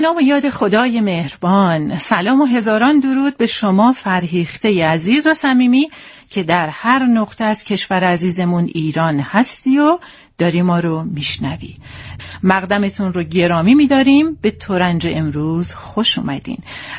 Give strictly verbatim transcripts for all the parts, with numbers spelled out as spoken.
نام و یاد خدای مهربان. سلام و هزاران درود به شما فرهیخته عزیز و صمیمی که در هر نقطه از کشور عزیزمون ایران هستی و داری ما رو میشنوی. مقدمتون رو گرامی میداریم. به ترنج امروز خوش اومدین.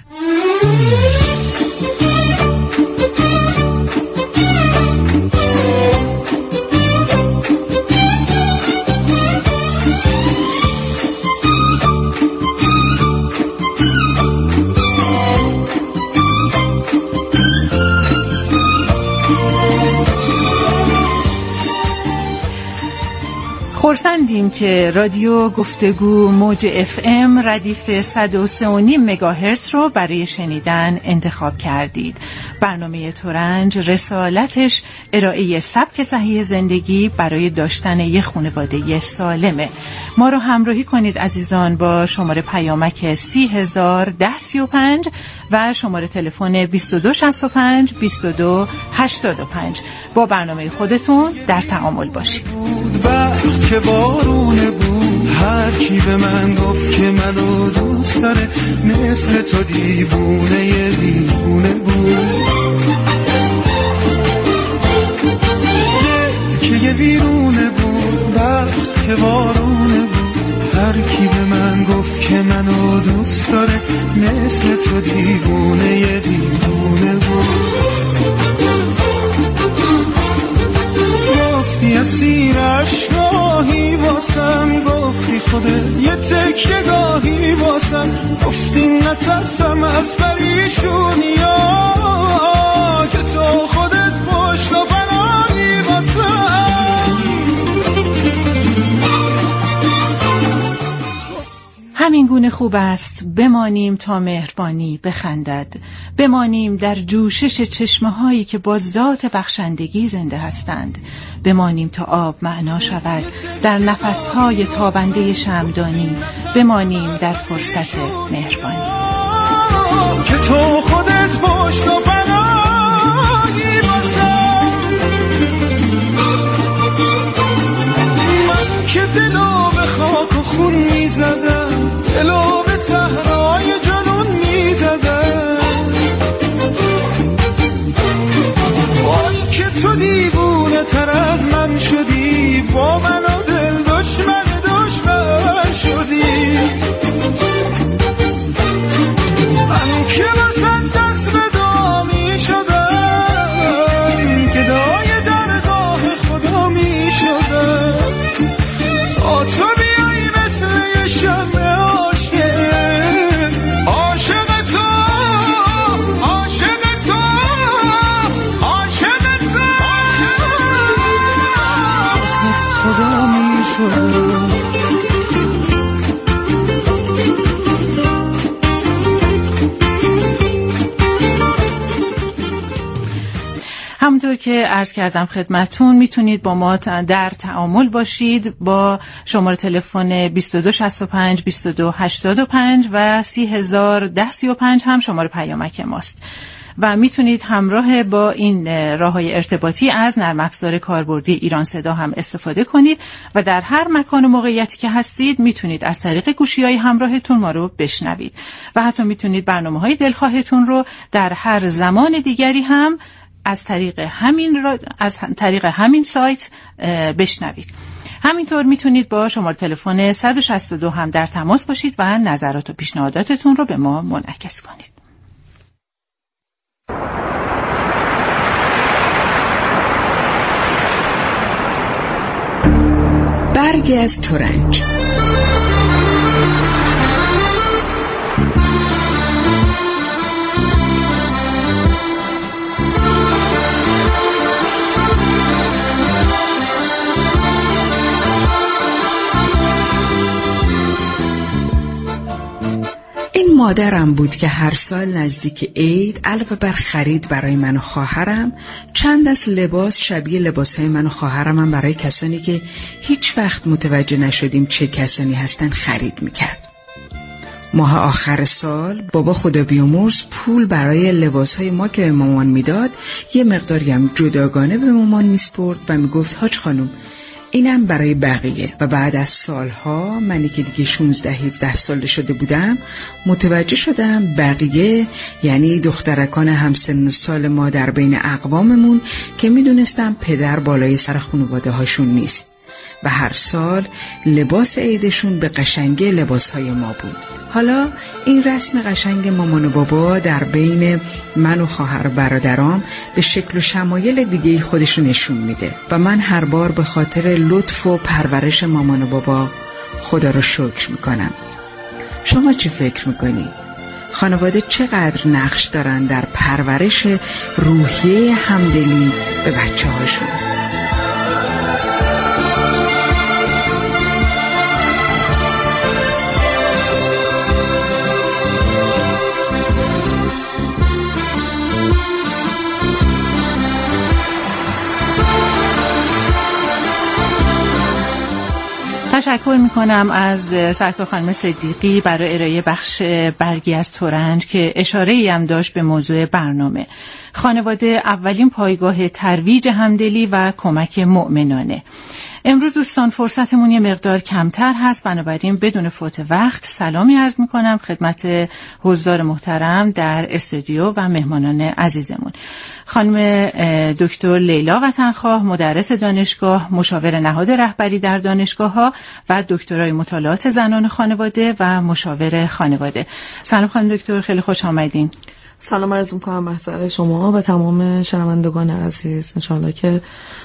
خرسندیم که رادیو گفتگو موج اف ام ردیف صد و سه و نیم مگاهرتز رو برای شنیدن انتخاب کردید. برنامه ترنج رسالتش ارائه سبک صحیح زندگی برای داشتن یک خانواده سالمه. ما رو همراهی کنید عزیزان با شماره پیامک سی هزار ده سی و پنج و شماره تلفن بیست و دو شصت و پنج بیست و دو هشتاد و پنج. با برنامه خودتون در تعامل باشید. وقت که بارونه بود هر کی به من گفت که منو دوست داره مثل تو دیوونه یه دیوونه بود. که یه ویرونه بود وقت که بارونه بود هر کی به من گفت که منو دوست داره مثل تو دیوونه یه دیوونه بود. گفتی اسیر عشقاهی واسم، گفتی خودت یه تکیه گاهی واسم، گفتی نترسم از پریشونی ها که تو خودت پشت و پناهی واسم. همین گونه خوب است بمانیم تا مهربانی بخندد، بمانیم در جوشش چشمه هایی که با ذات بخشندگی زنده هستند، بمانیم تا آب معنا شود در نفس های تابنده شمعدانی، بمانیم در فرصت مهربانی. که تو خودت پشت و پناهی واسم. من که دلو به خاک و خون میزدم، دلو به صحرای جنون میزدم، وای که تو دیوونه تر از من شدی، با من و دل دشمن دشمن شدی. من که واسه دست به دعا میشدم، گدای درگاه خدا میشدم، تا تو بیایی مثل یه شمع عاشق، عاشق تو عاشق تو عاشق تو واسه خدا میشدم. همونطور که عرض کردم خدمتون میتونید با ما در تعامل باشید با شماره تلفن بیست و دو شصت و پنج بیست و دو هشتاد و پنج و سی هزار ده سی و پنج هم شماره پیامک ماست و میتونید همراه با این راههای ارتباطی از نرم افزار کاربردی ایران صدا هم استفاده کنید و در هر مکان و موقعیتی که هستید میتونید از طریق گوشی‌های همراهتون ما رو بشنوید و حتی میتونید برنامه‌های دلخواهتون رو در هر زمان دیگری هم از طریق همین را... از طریق همین سایت بشنوید. همینطور میتونید با شماره تلفن صد و شصت و دو هم در تماس باشید و نظرات و پیشنهاداتتون رو به ما منعکس کنید. برگی از ترنج. این مادرم بود که هر سال نزدیک عید علاوه بر خرید برای من و خواهرم چند دست لباس شبیه لباسهای من و خواهرم هم برای کسانی که هیچ وقت متوجه نشدیم چه کسانی هستن خرید میکرد. ماه آخر سال بابا خدا بیامرز پول برای لباسهای ما که به مامان میداد یه مقداری هم جداگانه به مامان میسپرد و میگفت حاج خانم اینم برای بقیه. و بعد از سالها، منی که دیگه شانزده هفده ساله شده بودم، متوجه شدم بقیه یعنی دخترکان همسن و سال ما در بین اقواممون که میدونستم پدر بالای سر خانواده هاشون نیست و هر سال لباس عیدشون به قشنگی لباسهای ما بود. حالا این رسم قشنگ مامان و بابا در بین من و خواهر و برادرام به شکل و شمایل دیگه خودشو نشون میده و من هر بار به خاطر لطف و پرورش مامان و بابا خدا رو شکر میکنم. شما چی فکر میکنی؟ خانواده چقدر نقش دارن در پرورش روحیه همدلی به بچه هاشون؟ تشکر میکنم از سرکار خانم صدیقی برای ارائه بخش برگی از ترنج که اشاره‌ای هم داشت به موضوع برنامه. خانواده اولین پایگاه ترویج همدلی و کمک مؤمنانه. امروز دوستان فرصتمون یه مقدار کمتر هست، بنابراین بدون فوت وقت سلامی عرض میکنم خدمت حضار محترم در استودیو و مهمانان عزیزمون. خانم دکتر لیلا وطنخواه، مدرس دانشگاه، مشاور نهاد رهبری در دانشگاه ها و دکترای مطالعات زنان خانواده و مشاور خانواده. سلام خانم دکتر، خیلی خوش آمدین. سلام عرض می‌کنم محضر شما و تمام شنوندگان عزیز. انشاءالله که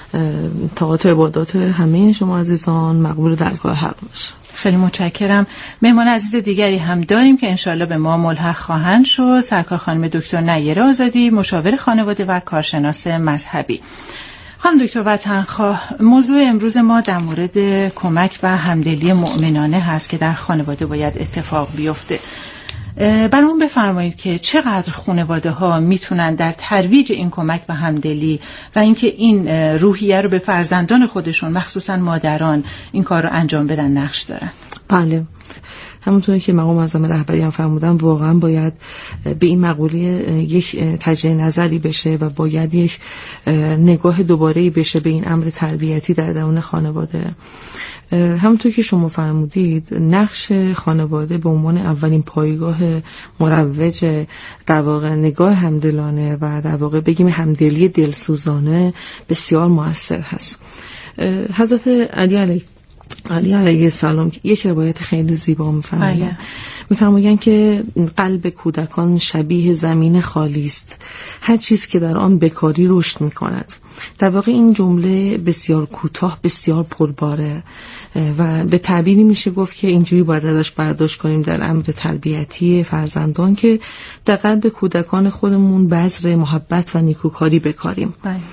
طاعات و عبادات همه شما عزیزان مقبول درگاه حق باشه. خیلی متشکرم. مهمان عزیز دیگری هم داریم که انشاءالله به ما ملحق خواهند شد. سرکار خانم دکتر نیره آزادی، مشاور خانواده و کارشناس مذهبی. خانم دکتر وطنخواه، موضوع امروز ما در مورد کمک و همدلی مؤمنانه هست که در خانواده باید اتفاق بیفته. برامون بفرمایید که چقدر خانواده ها میتونن در ترویج این کمک و همدلی و اینکه این روحیه رو به فرزندان خودشون مخصوصا مادران این کار رو انجام بدن نقش دارن؟ بله، همونطوری که مقام معظم رهبری هم فرمودن، واقعا باید به این مقوله یک تجدید نظری بشه و باید یک نگاه دوباره‌ای بشه به این امر تربیتی در درون خانواده. همونطور که شما فرمودید، نقش خانواده به عنوان اولین پایگاه مروج در واقع نگاه همدلانه و در واقع بگیم همدلی دلسوزانه بسیار مؤثر هست. حضرت علی علیه علی علیه السلام یک روایت خیلی زیبا می‌فرمایند می‌فرمایند که قلب کودکان شبیه زمین خالی است، هر چیز که در آن بکاری رشد می‌کند. در واقع این جمله بسیار کوتاه بسیار پرباره و به تعبیری میشه گفت که اینجوری باید ازش برداشت کنیم در امر تربیتی فرزندان که در قلب کودکان خودمون بذر محبت و نیکوکاری بکاریم.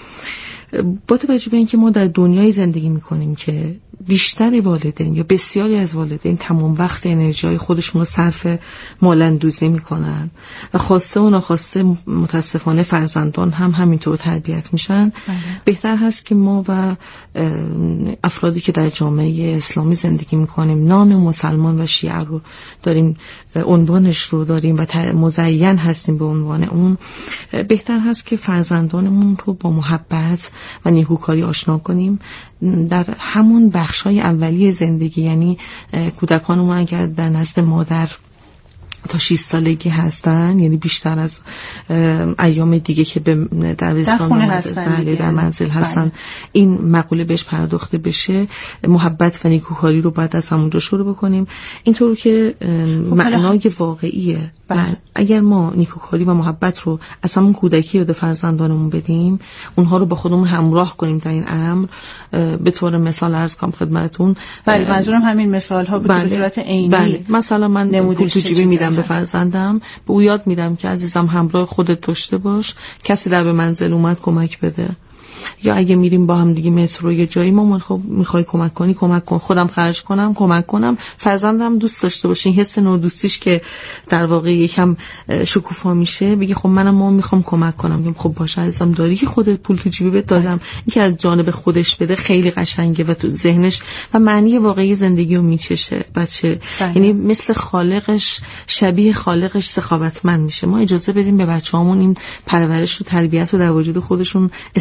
با توجه به اینکه ما در دنیای زندگی میکنیم که بیشتر والدین یا بسیاری از والدین تمام وقت انرژی خودشون رو صرف مال‌اندوزی میکنن و خواسته و ناخواسته متاسفانه فرزندان هم همینطور تربیت میشن. بله. بهتر هست که ما و افرادی که در جامعه اسلامی زندگی میکنیم نام مسلمان و شیعه رو داریم، عنوانش رو داریم و مزین هستیم به عنوان اون، بهتر هست که فرزندانمون رو با محبت و نیکوکاری آشنا کنیم در همون بخشای اولیه زندگی. یعنی کودکان ما اگر در نزد مادر تا شش سالگی هستن، یعنی بیشتر از ایام دیگه که به دبستان بله در منزل هستن، بله. این مقوله بهش پرداخته بشه، محبت و نیکوکاری رو باید از همونجا شروع بکنیم. اینطور که معنای واقعیه. بله. اگر ما نیکوکاری و محبت رو از همون کودکی یاد فرزندانمون بدیم، اونها رو با خودمون همراه کنیم در این امر، به طور مثال عرض کنم خدمتتون. بله، منظورم همین مثال ها بود. بله. به صورت عینی. بله. مثلا من پول تو جیبی میدم به فرزندم، به او یاد میدم که عزیزم همراه خودت داشته باش، کسی در به منزل اومد کمک بده. یا اگه میریم با هم دیگه مترو یه جایی، مامان خب میخوای کمک کنی کمک کن، خودم خرج کنم کمک کنم، فرزندم دوست داشته باشه این حس نودوستیش که در واقع یکم شکوفا میشه، بگی خب منم ما میخوام کمک کنم. میگم خب باشه عزیزم، داری که خودت پول تو جیبی بهت دادم، این که از جانب خودش بده خیلی قشنگه و تو ذهنش و معنی واقعی زندگی رو میچشه بچه. یعنی مثل خالقش، شبیه خالقش سخاوتمند میشه. ما اجازه بدیم به بچه‌هامون این پرورش و تربیت رو در وجود خودشون استعداد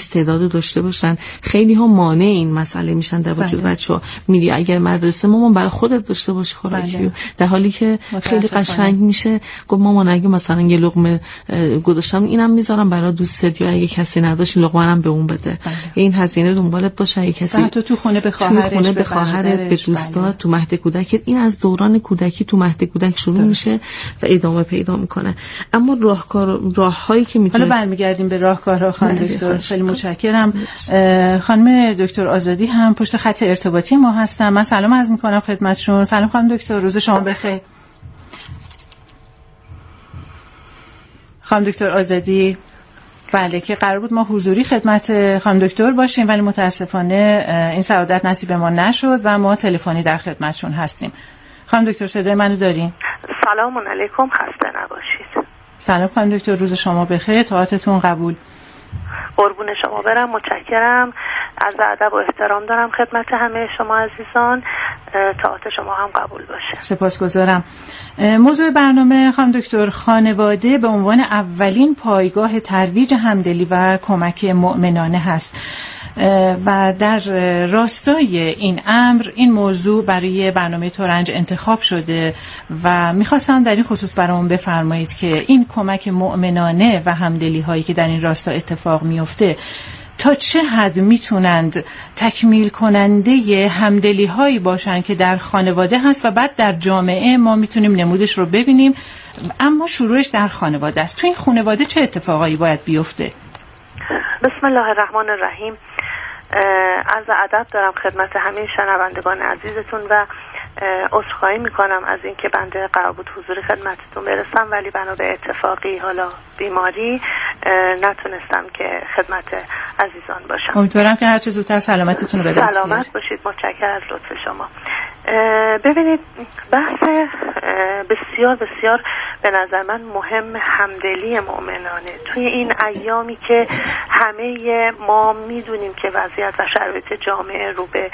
خانواده داشته باشن. خیلی ها مانع این مسئله میشن در وجود بله. بچه‌ها. میری اگر مدرسه مامان برای خودت داشته باشی خوراکی، بله. در حالی که خیلی قشنگ میشه گفت مامان اگه مثلا یه لقمه گذاشتم اینم میذارم برای دوستت، یا اگه کسی نداشت لقمه‌ام به اون بده. بله. این هزینه دنبالت باشه. اگه کسی تو تو خونه به خواهرش، تو خونه به خواهرت، به دوستات، بله. تو مهد کودکت، این از دوران کودکی تو مهد کودک شروع درست. میشه و ادامه پیدا میکنه. اما راهکار راههایی که میتونه، حالا برمیگردیم به راهکارها خانم دکتر. خیلی متشکرم. خانم دکتر آزادی هم پشت خط ارتباطی ما هستن. من سلام عرض میکنم خدمتشون. سلام خانم دکتر، روز شما بخیر. خانم دکتر آزادی، بله که قرار بود ما حضوری خدمت خانم دکتر باشیم ولی متاسفانه این سعادت نصیب ما نشد و ما تلفنی در خدمتشون هستیم. خانم دکتر صدای منو دارین؟ سلام علیکم، خسته نباشید. سلام خانم دکتر، روز شما بخیر، طاعتتون قبول. قربون شما برم، متشکرم. از ادب و احترام دارم خدمت همه شما عزیزان. طاعت شما هم قبول باشه. سپاسگزارم. موضوع برنامه خانم دکتر خانواده به عنوان اولین پایگاه ترویج همدلی و کمک مؤمنانه هست و در راستای این امر این موضوع برای برنامه ترنج انتخاب شده و میخواستم در این خصوص برامون بفرمایید که این کمک مؤمنانه و همدلی هایی که در این راستا اتفاق میفته تا چه حد میتونند تکمیل کننده همدلی هایی باشن که در خانواده هست و بعد در جامعه ما میتونیم نمودش رو ببینیم، اما شروعش در خانواده است. تو این خانواده چه اتفاقایی باید بیفته؟ بسم الله الرحمن الرحیم. عرض ادب دارم خدمت همه شنوندگان عزیزتون و عذرخواهی میکنم از اینکه بنده قرار بود حضور خدمتتون برسم ولی بنا به اتفاقی حالا بیماری نتونستم که خدمت عزیزان باشم. امیدوارم که هر چه زودتر سلامتتون رو به دست بیارید. سلامت باشید، متشکرم از لطف شما. ببینید بحث بسیار بسیار به نظر من مهم همدلی مؤمنانه توی این ایامی که همه ما میدونیم که وضعیت و شرایط جامعه رو به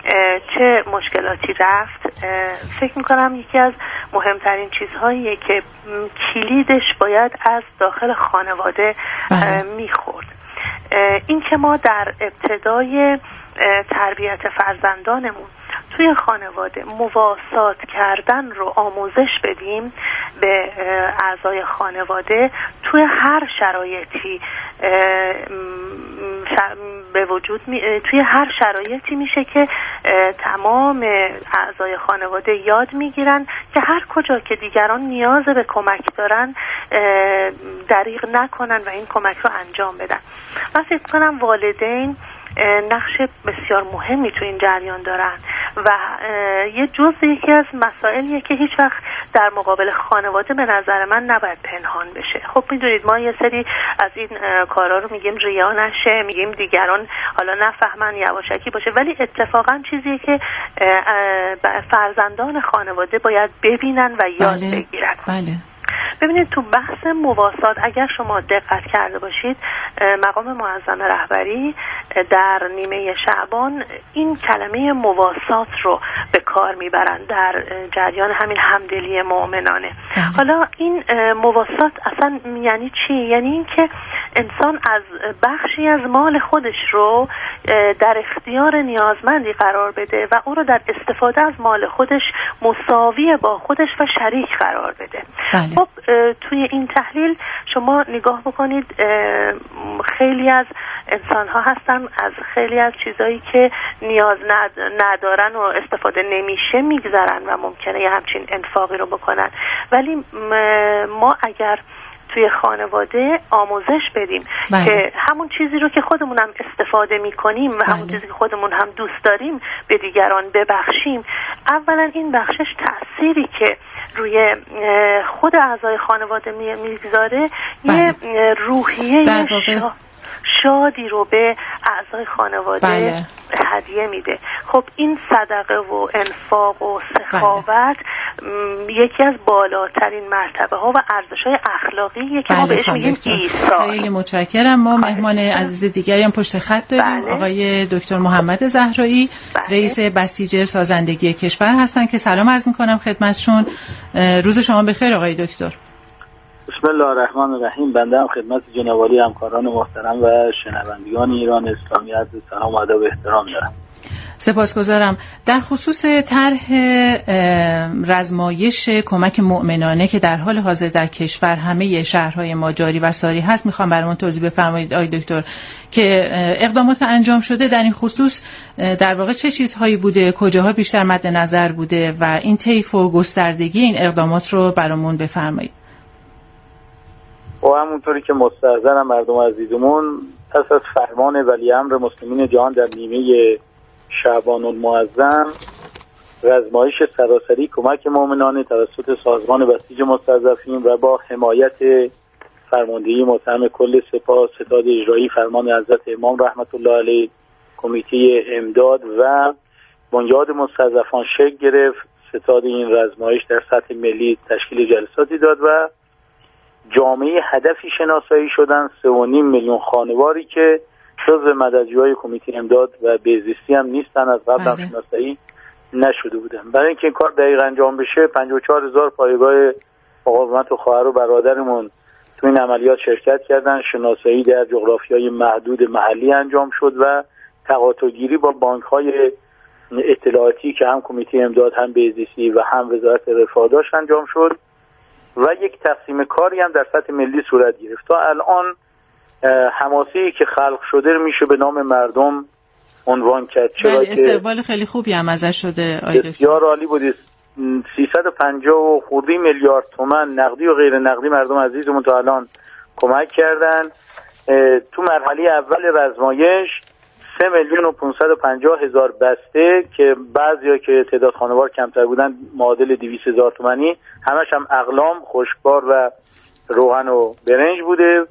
چه مشکلاتی رفت. فکر میکنم یکی از مهمترین چیزهاییه که کلیدش باید از داخل خانواده میخورد. این که ما در ابتدای تربیت فرزندانمون توی خانواده مواسات کردن رو آموزش بدیم به اعضای خانواده توی هر شرایطی به وجود می... توی هر شرایطی میشه که تمام اعضای خانواده یاد میگیرن که هر کجا که دیگران نیاز به کمک دارن دریغ نکنن و این کمک رو انجام بدن. من فکر کنم والدین نقش بسیار مهمی تو این جریان دارن و یه جزء یکی از مسائلیه که هیچ وقت در مقابل خانواده به نظر من نباید پنهان بشه. خب میدونید ما یه سری از این کارا رو میگیم ریا نشه، میگیم دیگران حالا نفهمن، یواشکی باشه، ولی اتفاقا چیزیه که فرزندان خانواده باید ببینن و یاد بله. بگیرن. بله. ببینید تو بحث مواسات اگر شما دقت کرده باشید مقام معظم رهبری در نیمه شعبان این کلمه مواسات رو به کار میبرن در جریان همین همدلی مؤمنانه. حالا این مواسات اصلا یعنی چی؟ یعنی این که انسان از بخشی از مال خودش رو در اختیار نیازمندی قرار بده و اون رو در استفاده از مال خودش مساوی با خودش و شریک قرار بده. بله. خب توی این تحلیل شما نگاه بکنید خیلی از انسان ها هستن از خیلی از چیزایی که نیاز ندارن و استفاده نمیشه میگذرن و ممکنه یه همچین انفاقی رو بکنن، ولی ما اگر توی خانواده آموزش بدیم بله. که همون چیزی رو که خودمون هم استفاده میکنیم و بله. همون چیزی که خودمون هم دوست داریم به دیگران ببخشیم، اولا این بخشش تأثیری که روی خود اعضای خانواده میگذاره بله. یه روحیه شا... شادی رو به اعضای خانواده بله. هدیه میده. خب این صدقه و انفاق و سخاوت بله. یکی از بالاترین مرتبه ها و ارزش های اخلاقیه که بله ما بهش میگیم ایثار. خیلی متشکرم. ما مهمان عزیز دیگری هم پشت خط داریم بله. آقای دکتر محمد زهرایی بله. رئیس بسیج سازندگی کشور هستن که سلام عرض میکنم خدمتشون. روز شما بخیر آقای دکتر. بسم الله الرحمن الرحیم. بنده هم خدمت جناب عالی همکاران محترم و شنوندگان ایران اسلامی عرض سلام و ادب و احترام دارم. سپاسگزارم. در خصوص طرح رزمایش کمک مؤمنانه که در حال حاضر در کشور همه شهرهای ما جاری و ساری هست، میخوام برامون توضیح بفرمایید آقای دکتر که اقدامات انجام شده در این خصوص در واقع چه چیزهایی بوده، کجاها بیشتر مد نظر بوده و این طیف و گستردگی این اقدامات رو برامون بفرمایید. و همونطوری که مستحضرم مردم عزیزمون، پس از فرمان ولی امر مسلمین جهان در نیمه شعبان المعظم، رزمایش سراسری کمک مؤمنانه توسط سازمان بسیج مستضعفین و با حمایت فرماندهی محترم کل سپاه، ستاد اجرایی فرمان حضرت امام رحمت الله علیه، کمیته امداد و بنیاد مستضعفان شکل گرفت. ستاد این رزمایش در سطح ملی تشکیل جلساتی داد و جامعه هدفی شناسایی شدن، سه و نیم میلیون خانواری که جزو مددجوهای کمیته امداد و بهزیستی هم نیستن، از قبل هم شناسایی نشده بودن. برای اینکه این کار دقیق انجام بشه پنجاه و چهار هزار پایگاه مقاومت و خواهر و برادرمون تو این عملیات شرکت کردن. شناسایی در جغرافیای محدود محلی انجام شد و تقاطع‌گیری با بانک‌های اطلاعاتی که هم کمیته امداد هم بهزیستی و هم وزارت رفاه داشت انجام شد و یک تقسیم کاری هم در سطح ملی صورت گرفت. تا الان حماسه‌ای که خلق شده میشه به نام مردم عنوان کرد. چرا که استقبال خیلی خوبی هم ازش شده آقای دکتر. بسیار عالی بود. سیصد و پنجاه و خورده میلیارد تومان نقدی و غیر نقدی مردم عزیزمون تا الان کمک کردن. تو مرحله اول رزمایش سه میلیون و پانصد و پنجاه هزار بسته که بعضیا که تعداد خانوار کمتر بودن معادل دویست هزار تومانی، همش هم اقلام، خشکبار و روغن و برنج بوده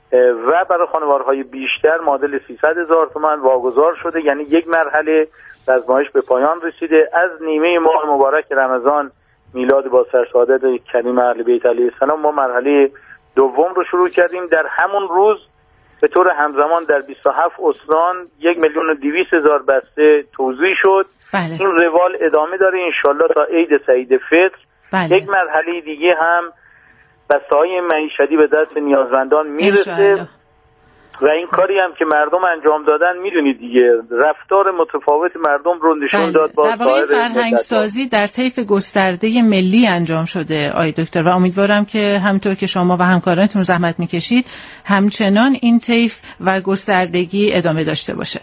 و برای خانوارهای بیشتر معادل سیصد هزار تومان واگذار شده. یعنی یک مرحله رزمایش به پایان رسیده. از نیمه ماه مبارک رمضان میلاد با سرسعادت کریم اهل بیت علیه السلام ما مرحله دوم رو شروع کردیم. در همون روز به طور همزمان در بیست و هفت استان یک میلیون و دویست هزار بسته توزیع شد. بله. این روال ادامه داره انشالله تا عید سعید فطر. بله. یک مرحله دیگه هم بسته‌های معیشتی به دست نیازمندان میرسه و این کاری هم که مردم انجام دادن میدونید دیگه رفتار متفاوت مردم رو نشون داد. با در واقع فرهنگ سازی در طیف گسترده ملی انجام شده آقای دکتر و امیدوارم که همونطور که شما و همکارانتون زحمت میکشید همچنان این طیف و گستردگی ادامه داشته باشه.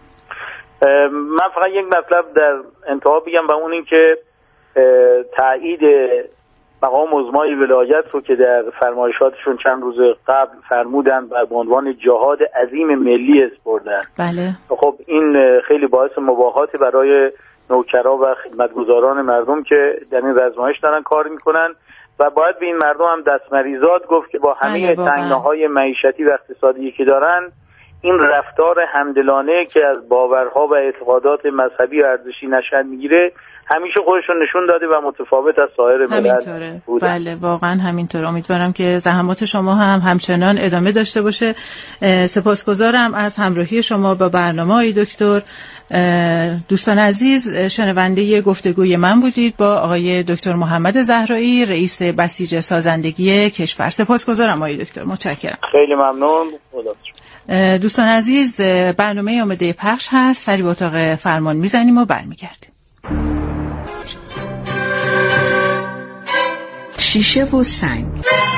من فقط یک مطلب در انتها بگم و اون این که تایید مقام عظمای ولایت رو که در فرمایشاتشون چند روز قبل فرمودن و به عنوان جهاد عظیم ملی اسپردن. بله. خب این خیلی باعث مباهات برای نوکرا و خدمتگزاران مردم که در این رزمایش دارن کار میکنن و باید به این مردم هم دستمریزاد گفت که با همه تنگناهای معیشتی و اقتصادی که دارن این رفتار همدلانه که از باورها و اعتقادات مذهبی و ارزشی نشأت میگیره همیشه خودشون نشون داده و متفاوت از سایر ملل بوده. بله واقعا همینطور. امیدوارم که زحمات شما هم همچنان ادامه داشته باشه. سپاسگزارم از همراهی شما با برنامه های دکتر. دوستان عزیز شنونده گفتگوی من بودید با آقای دکتر محمد زهرایی رئیس بسیج سازندگی کشور. سپاسگزارم آقای دکتر. متشکرم. خیلی ممنون. دوستان عزیز برنامه آماده پخش هست. سری به اتاق فرمان میزنیم و برمیگردیم. شیشه و سنگ.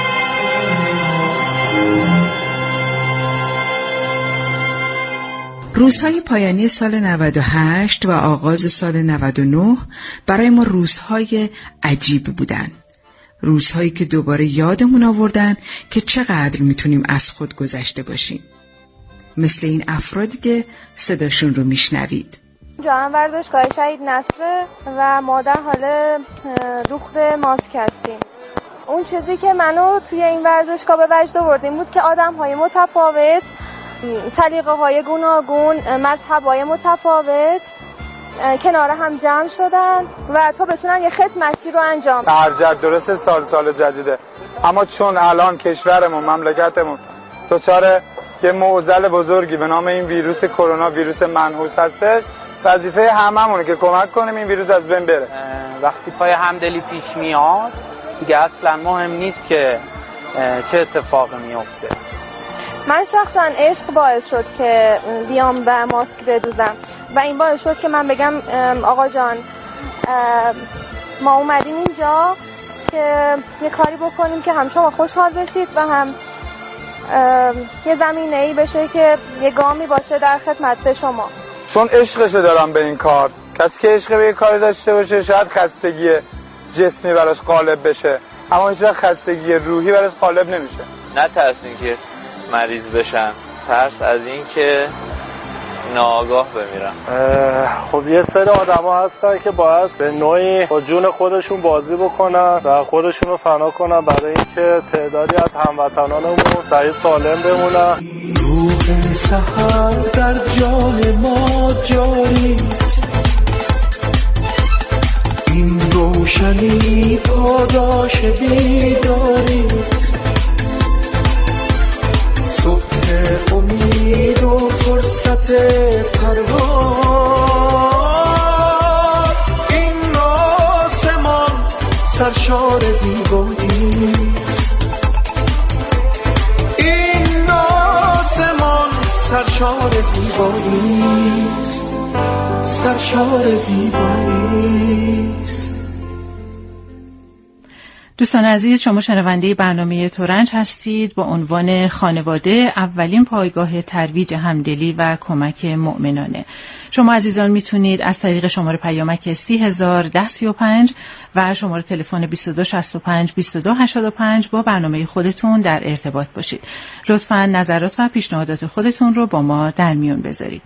روزهای پایانی سال نود و هشت و آغاز سال نود و نه برای ما روزهای عجیب بودن. روزهایی که دوباره یادمون آوردن که چقدر میتونیم از خود گذشته باشیم. مثل این افرادی که صداشون رو میشنوید. جان ورزشگاه شهید نصر و ما در حال دوخت ماسک هستیم. اون چیزی که منو توی این ورزشگاه به وجد آورد بود که آدم‌های متفاوت، سلیقه‌های گوناگون، مذهب‌های متفاوت کنار هم جمع شدن و تا بتونن یه خدمتی رو انجام بدن. هرجد درست سال سال جدیده، اما چون الان کشورمون، مملکتمون دچار یه معضل بزرگی به نام این ویروس کرونا، ویروس منحوس هستش، وظیفه هممونه که کمک کنیم این ویروس از بین بره. وقتی پای همدلی پیش میاد دیگه اصلا مهم نیست که چه اتفاقی میفته؟ من شخصا عشق باعث شد که بیام و ماسک بدوزم و این باعث شد که من بگم آقا جان ما اومدیم اینجا که یه کاری بکنیم که هم شما خوشحال بشید و هم یه زمینه ای بشه که یه گامی باشه در خدمت شما. چون عشقشو دارم به این کار. کسی که عشق به یه کاری داشته باشه شاید خستگی جسمی براش غالب بشه، اما هیچ وقت خستگی روحی براش غالب نمیشه. نه ترس این که مریض بشن، ترس از این که ناآگاه بمیرن. خب یه سری آدم ها هستن که باید به نوعی با جون خودشون بازی بکنن و خودشون رو فنا کنن برای اینکه تعدادی از هموطنانمون صحیح سالم بمونن. روح سحر در جان ما جاری است، این روشنی پاداش بیداری است، صبح امید و فرصت پرواز، این آسمان سرشار زیبایی است، این آسمان سرشار زیبایی است، سرشار زیبایی است. دوستان عزیز، شما شنونده برنامه ترنج هستید با عنوان خانواده، اولین پایگاه ترویج همدلی و کمک مؤمنانه. شما عزیزان میتونید از طریق شماره پیامک سی هزار ده سی و پنج و شماره تلفن بیست و دو شصت و پنج بیست و دو هشتاد و پنج با برنامه خودتون در ارتباط باشید. لطفاً نظرات و پیشنهادات خودتون رو با ما در میون بذارید.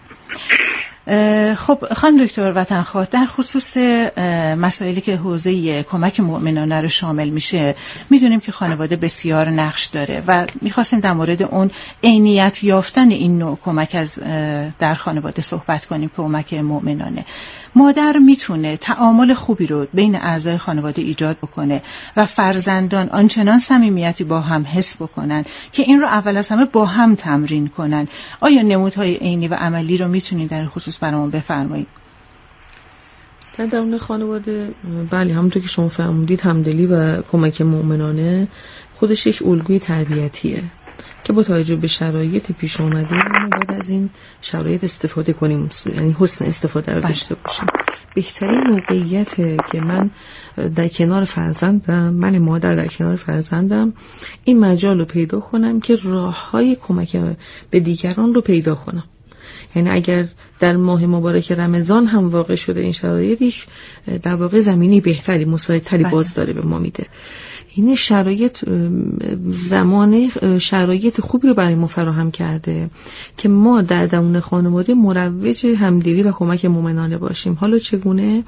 خب خانم دکتر وطنخواه، در خصوص مسائلی که حوزه کمک مؤمنانه رو شامل میشه، میدونیم که خانواده بسیار نقش داره و میخواستیم در مورد اون عینیت یافتن این نوع کمک از در خانواده صحبت کنیم. کمک مؤمنانه، مادر میتونه تعامل خوبی رو بین اعضای خانواده ایجاد بکنه و فرزندان آنچنان صمیمیتی با هم حس بکنن که این رو اول از همه با هم تمرین کنن. آیا نمودهای عینی و عملی رو میتونید در خصوص برامون بفرمایید؟ در درون خانواده بله، همونطور که شما فرمودید، همدلی و کمک مؤمنانه خودش یک الگوی تربیتیه که با توجه به شرایط پیش اومده ما باید از این شرایط استفاده کنیم، یعنی حسن استفاده رو داشته باشیم. بهترین موقعیت که من در کنار فرزندم، من مادر در کنار فرزندم، این مجال رو پیدا کنم که راه‌های کمک به دیگران رو پیدا کنم. یعنی اگر در ماه مبارک رمضان هم واقع شده این شرایط، یک در واقع زمینی بهتری، مساعدتری باز داره به ما میده. این شرایط زمان شرایط خوبی رو برای ما فراهم کرده که ما در درون خانواده مروج همدلی و کمک مؤمنانه باشیم. حالا چگونه؟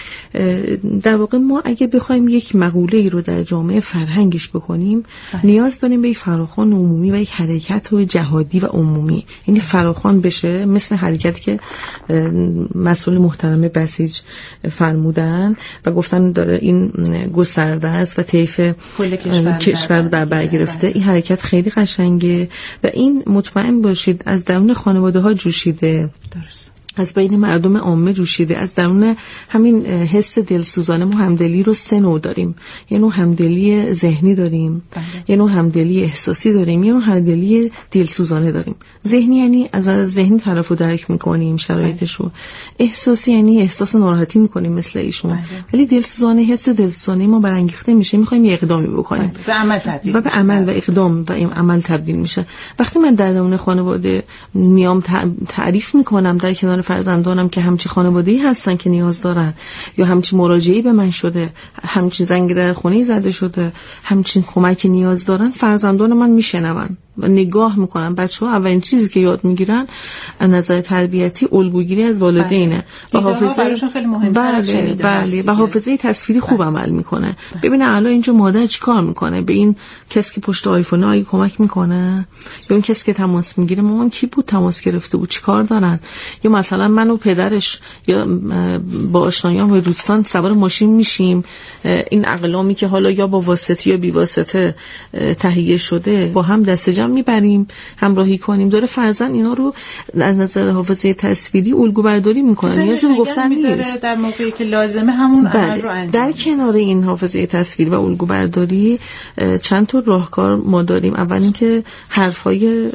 در واقع ما اگه بخوایم یک مقوله رو در جامعه فرهنگش بکنیم، بله. نیاز داریم به یک فراخوان عمومی و یک حرکت و جهادی و عمومی. یعنی فراخوان بشه مثل حرکتی که مسئول محترم بسیج فرمودن و گفتن داره این گسترده است و طیف کشور رو در بر گرفته. این حرکت خیلی قشنگه و این مطمئن باشید از درون خانواده ها جوشیده، درست، از بین مردم عامه جوشیده. از درون همین حس دلسوزانه ما همدلی رو سه نوع داریم. یه نوع همدلی ذهنی داریم، بله. یه نوع همدلی احساسی داریم، یه نوع همدلی دلسوزانه داریم. ذهنی یعنی از از ذهنی طرفو درک میکنیم شرایطشو، بله. احساسی یعنی احساس ناراحتی میکنیم مثل ایشون، بله. ولی دلسوزانه، حس دلسوزانه ما برانگیخته میشه، میخوایم یه اقدامی بکنیم، بله. به عمل تبدیل و به عمل و اقدام و این عمل تبدیل میشه. وقتی من در درون خانواده میام تعریف میکنم در کنار فرزندانم که همچی خانواده‌ای هستن که نیاز دارن، یا همچی مراجعه‌ای به من شده، همچی زنگ در خونه زده شده، همچین کمک نیاز دارن، فرزندان من میشنون و نگاه میکنن. بچه‌ها اولین چیزی که یاد میگیرن از نظر تربیتی الگوگیری از والدینه و حافظه بله بله و حافظه تصویری خوب عمل میکنه. ببینه الان اینجا مادر چیکار میکنه، به این کسی که پشت آیفون آی کمک میکنه، یا اون کسی که تماس میگیره مامان کی بود تماس گرفته بود چیکار دارن، یا مثلا من و پدرش یا با آشنایان و دوستان سوار ماشین میشیم، این اقلامی که حالا یا با واسطه یا بی واسطه تهیه شده با هم دست جمع هم میبریم همراهی کنیم، داره فرزند اینا رو از نظر حافظه تصویری الگو برداری میکنن، نیازی به گفتن نیست. در موقعی که لازمه همون عمل رو انجام. در کنار این حافظه تصویری و الگو برداری چند تا راهکار ما داریم. اول اینکه حرفای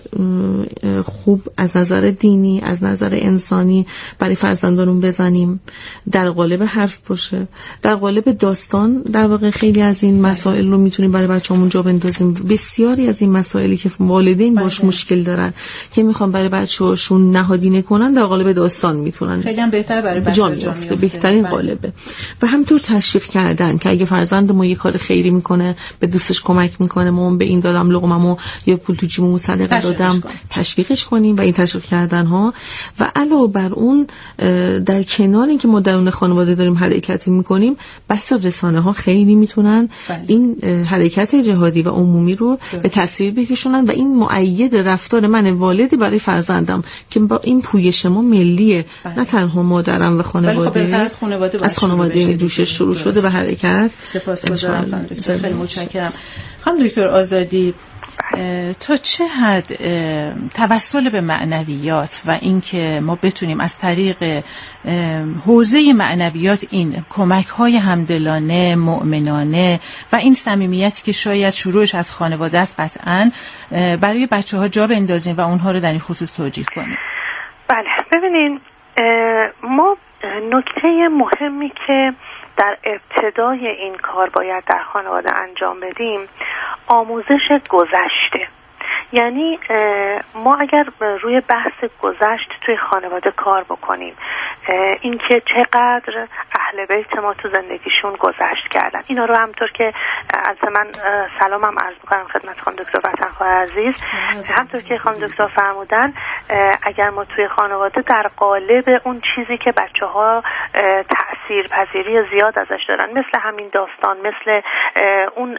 خوب از نظر دینی، از نظر انسانی برای فرزندانمون بزنیم، در قالب حرف باشه، در قالب داستان. در واقع خیلی از این مسائل رو میتونیم برای بچه‌مون جا بندازیم. بسیاری از این مسائلی که والدین باش مشکل دارن که میخوان برای بچه‌هاشون نهادینه کنن، در قالب داستان میتونن خیلی هم بهتر برای بچه‌ها جا میفته. بهترین بله. قالبه. و همینطور تشویق کردن که اگه فرزند ما یه کار خیری میکنه، به دوستش کمک میکنه، مامان به این دادم لقمه‌مو یا پول تو جیبمو صدقه دادم، تشویقش کنیم. و این تشویق کردن ها و علاوه بر اون در کنار اینکه ما درون خانواده داریم حرکتی میکنیم، بس رسانه ها خیلی میتونن بله. این حرکت جهادی و عمومی رو بله. به تصویر بکشونن و این مؤید رفتار من والدی برای فرزندم که با این پویش ما ملیه بله. نه تنها مادرم و خانواده، خب از خانواده از خانواده جوشش شروع شده و حرکت. سپاسگزارم دکتر، خیلی متشکرم. خانم دکتر آزادی، تا چه حد توسل به معنویات و اینکه ما بتونیم از طریق حوزه معنویات این کمک‌های همدلانه، مؤمنانه و این صمیمیتی که شاید شروعش از خانواده است قطعاً برای بچه‌ها جا بندازیم و اونها رو در این خصوص توجیه کنیم؟ بله، ببینین ما نکته مهمی که در ابتدای این کار باید در خانواده انجام بدیم آموزش گذشته. یعنی ما اگر روی بحث گذشت توی خانواده کار بکنیم، اینکه چقدر اهل بیت ما تو زندگیشون گذشت کردن، اینا رو همطور که از من سلامم عرض می‌کنم خدمت خانم دکتر وطنخواه عزیز، همطور که خانم دکتر فرمودن، اگر ما توی خانواده در قالب اون چیزی که بچه‌ها تأثیر پذیری زیاد ازش دارن، مثل همین داستان، مثل اون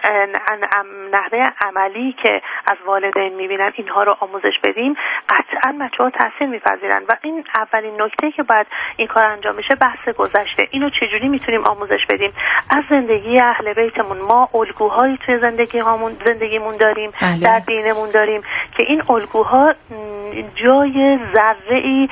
نحوه عملی که از والدین میبینن، اینها رو آموزش بدیم، قطعا بچه‌ها تأثیر میپذیرن. و این اولین نکته که باید این کار انجام بشه بحث گذشته. اینو چجوری میتونیم آموزش بدیم؟ از زندگی اهل بیتمون. ما الگوهایی توی زندگی هامون زندگیمون داریم بله. در دینمون داریم که این الگوها جای ذره‌ای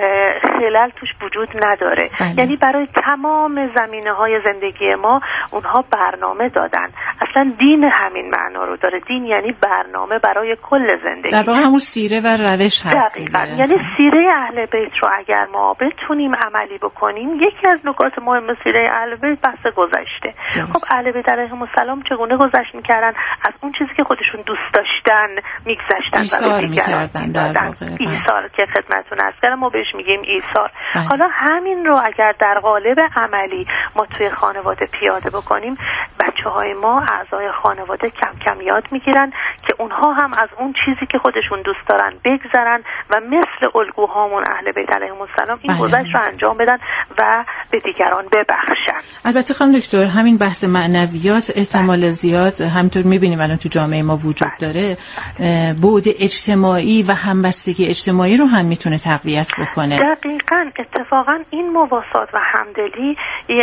خلل توش وجود نداره بله. یعنی برای تمام زمینه‌های زندگی ما اونها برنامه دادن. اصلا دین همین معنا رو داره. دین یعنی برنامه برای کل زندگی. در واقع همون سیره و روش هست. یعنی سیره اهل بیت رو اگر ما بتونیم عملی بکنیم، یکی از نکات مهم سیره اهل بیت بحث گذشته. خب اهل بیت علیهم السلام چگونه گذشت می‌کردن؟ از اون چیزی که خودشون دوست داشتن می‌گذشتن برای دیگران می‌دادن. ایثار که خدمتتون عرض کردم ما بهش میگیم ایثار. حالا همین رو اگر در قالب عملی ما توی خانواده پیاده بکنیم، بچه‌های ما اعضای خانواده کم کم یاد میگیرن که اونها هم از اون چیزی که خودشون دوست دارن بگذرن و مثل الگوهامون اهل بیت علیهم السلام این گذشت رو انجام بدن و به دیگران ببخشن. البته خانم دکتر، همین بحث معنویات احتمال زیاد همونطور میبینیم الان تو جامعه ما وجود داره، بعد اجتماعی و همبستگی اجتماعی رو هم میتونه تقویت بکنه. دقیقاً. اتفاقاً این مواسات و همدلی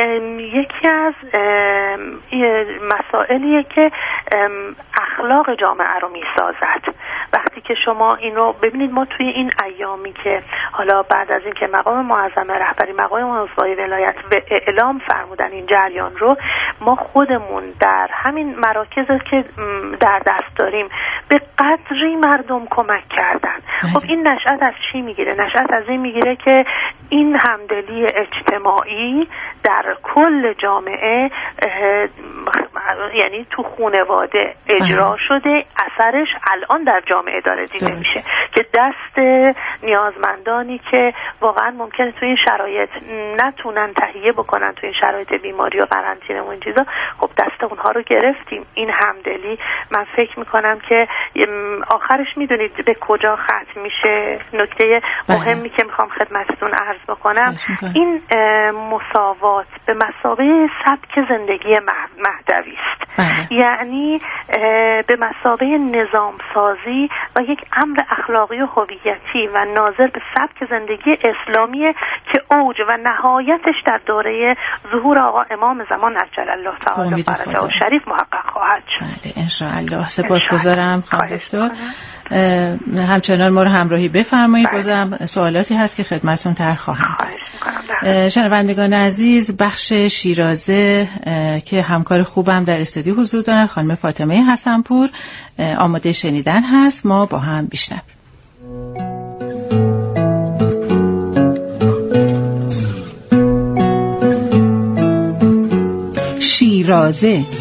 یکی از مسائلیه که اخلاق جامعه رو میسازد. وقتی که شما این رو ببینید، ما توی این ایامی که حالا بعد از این که مقام معظم رهبری، مقام معظم ولایت و اعلام فرمودن این جریان رو، ما خودمون در همین مراکز که در دست داریم به قدری مردم کمک کردن. خب این نشأت از چی میگیره؟ نشأت از این میگیره که این همدلی اجتماعی در کل جامعه یعنی تو خانواده اجرا شده، اثرش الان در جامعه داره دیده میشه که دست نیازمندانی که واقعا ممکنه توی این شرایط نتونن تهیه بکنن، توی این شرایط بیماری و قرنطینه و این چیزا، خب دست اونها رو گرفتیم. این همدلی من فکر میکنم که آخرش میدونید به کجا ختم میشه. نکته مهمی که میخوام خدمتتون عرض بکنم این مساوات به مثابه سبک زندگی مهدوی است. یعنی به مثابه نظام سازی و یک امر اخلاقی و هویتی و ناظر به سبک زندگی اسلامی که اوج و نهایتش در دوره ظهور آقا امام زمان عجل الله تعالی فرجه و شریف محقق خواهد شد. بله ان شاء الله. سپاسگزارم خانم دکتر. همچنان ما رو همراهی بفرمایید. بازم سوالاتی هست که خدمتتون طرح خواهم کرد. شنوندگان عزیز، بخش شیرازه که همکار خوبم در استودیو حضور دارن، خانم فاطمه حسنپور، آماده شنیدن هست. ما با هم بشنویم. شیرازه